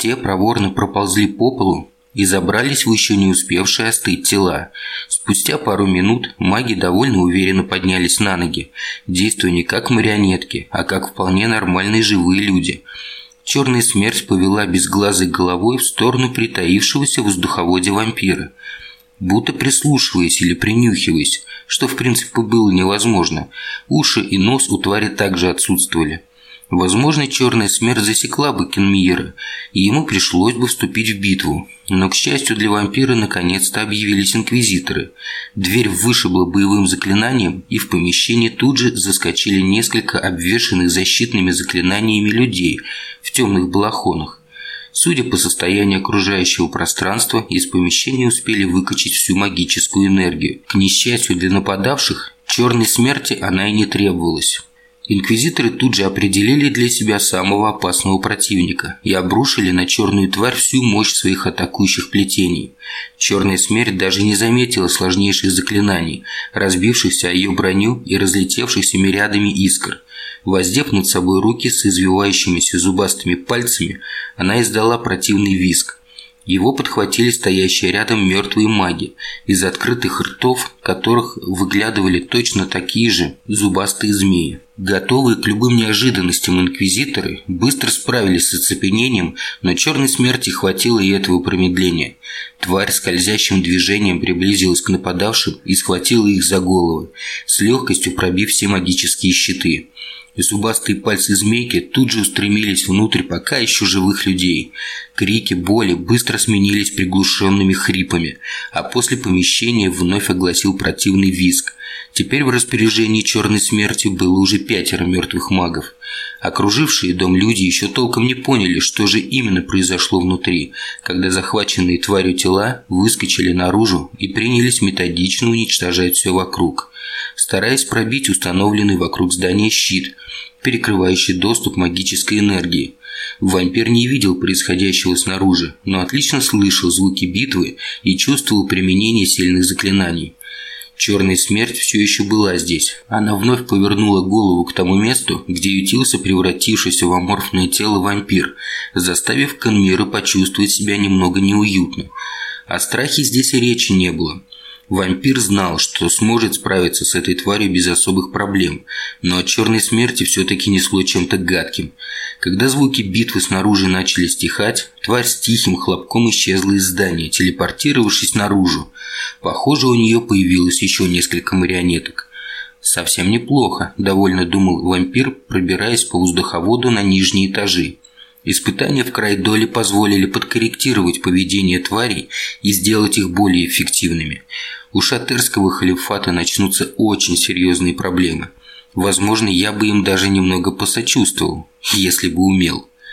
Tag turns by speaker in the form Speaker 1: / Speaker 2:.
Speaker 1: Те проворно проползли по полу и забрались в еще не успевшие остыть тела. Спустя пару минут маги довольно уверенно поднялись на ноги, действуя не как марионетки, а как вполне нормальные живые люди. Черная смерть повела безглазой головой в сторону притаившегося в воздуховоде вампира. Будто прислушиваясь или принюхиваясь, что в принципе было невозможно, уши и нос у твари также отсутствовали. Возможно, черная смерть засекла бы Кенмиера, и ему пришлось бы вступить в битву. Но, к счастью для вампира, наконец-то объявились инквизиторы. Дверь вышибла боевым заклинанием, и в помещении тут же заскочили несколько обвешанных защитными заклинаниями людей в темных балахонах. Судя по состоянию окружающего пространства, из помещения успели выкачать всю магическую энергию. К несчастью для нападавших, черной смерти она и не требовалась. Инквизиторы тут же определили для себя самого опасного противника и обрушили на черную тварь всю мощь своих атакующих плетений. Черная смерть даже не заметила сложнейших заклинаний, разбившихся о ее броню и разлетевшихся мириадами искр. Воздев над собой руки с извивающимися зубастыми пальцами, она издала противный визг. Его подхватили стоящие рядом мертвые маги, из открытых ртов которых выглядывали точно такие же зубастые змеи. Готовые к любым неожиданностям инквизиторы быстро справились с оцепенением, но черной смерти хватило и этого промедления. Тварь скользящим движением приблизилась к нападавшим и схватила их за головы, с легкостью пробив все магические щиты. Зубастые пальцы змейки тут же устремились внутрь пока еще живых людей. Крики боли быстро сменились приглушенными хрипами, а после помещения вновь огласил противный визг. Теперь в распоряжении черной смерти было уже 5 мертвых магов. Окружившие дом люди еще толком не поняли, что же именно произошло внутри, когда захваченные тварью тела выскочили наружу и принялись методично уничтожать все вокруг, стараясь пробить установленный вокруг здания щит, перекрывающий доступ магической энергии. Вампир не видел происходящего снаружи, но отлично слышал звуки битвы и чувствовал применение сильных заклинаний. Черная смерть все еще была здесь. Она вновь повернула голову к тому месту, где ютился превратившийся в аморфное тело вампир, заставив Кенмиера почувствовать себя немного неуютно. О страхе здесь и речи не было. Вампир знал, что сможет справиться с этой тварью без особых проблем, но от черной смерти все-таки несло чем-то гадким. Когда звуки битвы снаружи начали стихать, тварь с тихим хлопком исчезла из здания, телепортировавшись наружу. Похоже, у нее появилось еще несколько марионеток. «Совсем неплохо», – довольно думал вампир, пробираясь по воздуховоду на нижние этажи. Испытания в Крайдоле позволили подкорректировать поведение тварей и сделать их более эффективными. У шатерского халифата начнутся очень серьезные проблемы. Возможно, я бы им даже немного посочувствовал, если бы умел.